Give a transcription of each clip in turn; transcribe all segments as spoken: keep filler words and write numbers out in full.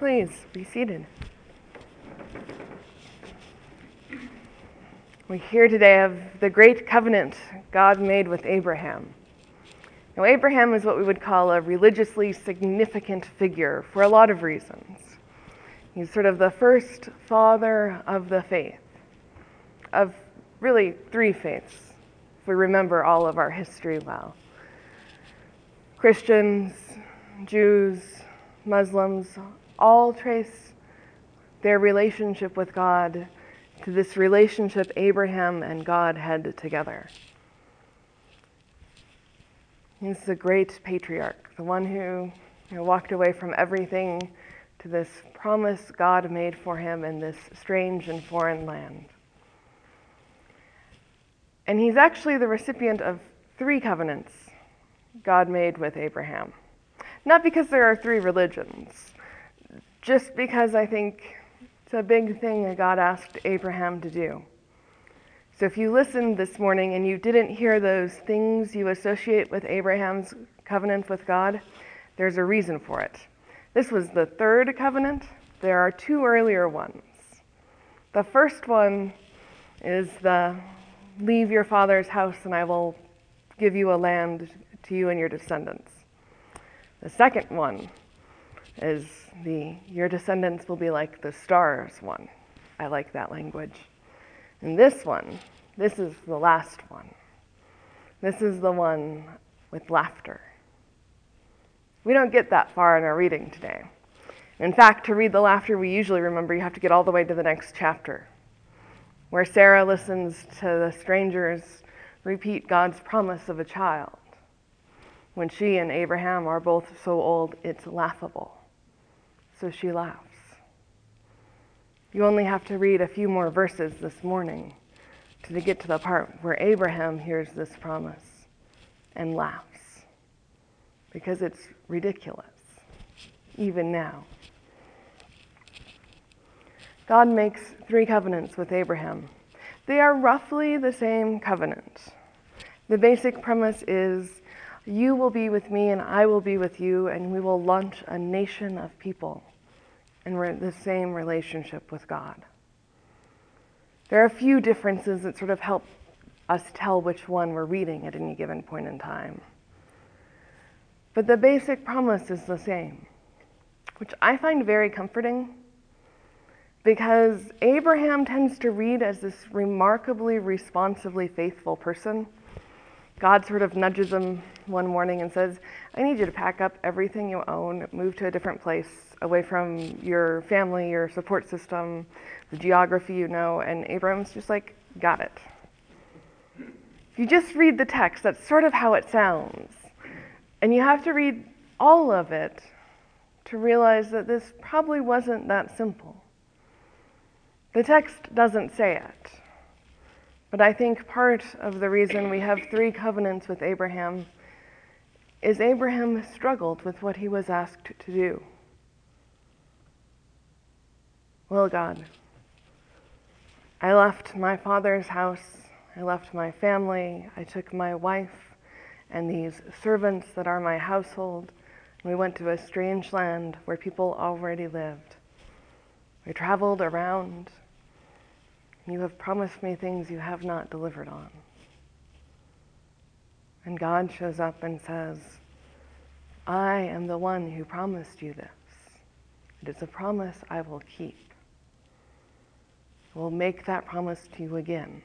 Please be seated. We hear today of the great covenant God made with Abraham. Now, Abraham is what we would call a religiously significant figure for a lot of reasons. He's sort of the first father of the faith, of really three faiths, if we remember all of our history well. Christians, Jews, Muslims, all trace their relationship with God to this relationship Abraham and God had together. He's the great patriarch, the one who you know, walked away from everything to this promise God made for him in this strange and foreign land. And he's actually the recipient of three covenants God made with Abraham. Not because there are three religions, just because I think it's a big thing that God asked Abraham to do. So if you listened this morning and you didn't hear those things you associate with Abraham's covenant with God, there's a reason for it. This was the third covenant. There are two earlier ones. The first one is the leave your father's house and I will give you a land to you and your descendants. The second one is the your descendants will be like the stars one. I like that language. And this one, this is the last one. This is the one with laughter. We don't get that far in our reading today. In fact, to read the laughter, we usually remember you have to get all the way to the next chapter, where Sarah listens to the strangers repeat God's promise of a child. When she and Abraham are both so old, it's laughable. So she laughs. You only have to read a few more verses this morning to get to the part where Abraham hears this promise and laughs, because it's ridiculous, even now. God makes three covenants with Abraham. They are roughly the same covenant. The basic premise is, you will be with me and I will be with you, and we will launch a nation of people in the same relationship with God. There are a few differences that sort of help us tell which one we're reading at any given point in time. But the basic promise is the same, which I find very comforting, because Abraham tends to read as this remarkably responsively faithful person. God sort of nudges him one morning and says, I need you to pack up everything you own, move to a different place, away from your family, your support system, the geography you know, and Abraham's just like, got it. If you just read the text, that's sort of how it sounds. And you have to read all of it to realize that this probably wasn't that simple. The text doesn't say it. But I think part of the reason we have three covenants with Abraham is Abraham struggled with what he was asked to do. Well, God, I left my father's house, I left my family, I took my wife and these servants that are my household, and we went to a strange land where people already lived. We traveled around. You have promised me things you have not delivered on. And God shows up and says, I am the one who promised you this. It is a promise I will keep. I will make that promise to you again.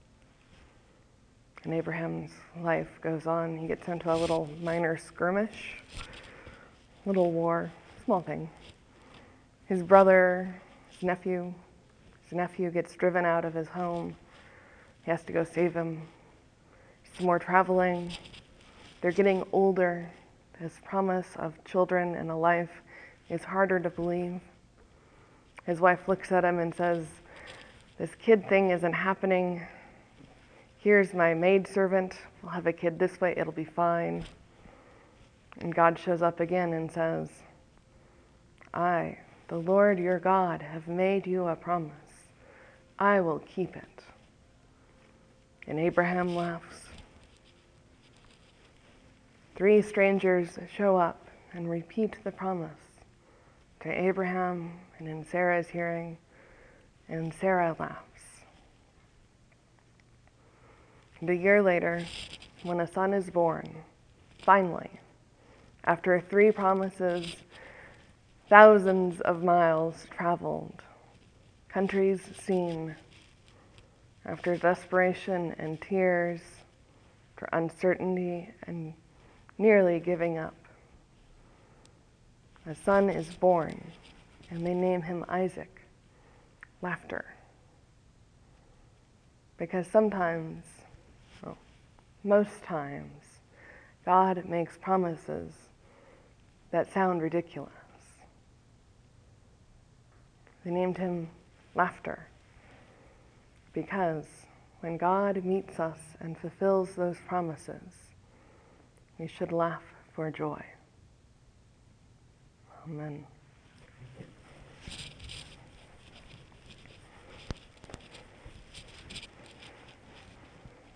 And Abraham's life goes on. He gets into a little minor skirmish, little war, small thing. His brother, his nephew, His nephew gets driven out of his home. He has to go save him. Some more traveling. They're getting older. His promise of children and a life is harder to believe. His wife looks at him and says, this kid thing isn't happening. Here's my maidservant. We'll have a kid this way. It'll be fine. And God shows up again and says, I, the Lord your God, have made you a promise. I will keep it. And Abraham laughs. Three strangers show up and repeat the promise to Abraham and in Sarah's hearing, and Sarah laughs. And a year later, when a son is born, finally, after three promises, thousands of miles traveled, countries seen, after desperation and tears, for uncertainty and nearly giving up, a son is born, and they name him Isaac, laughter. Because sometimes, well, most times, God makes promises that sound ridiculous. They named him Laughter because when God meets us and fulfills those promises, we should laugh for joy. Amen.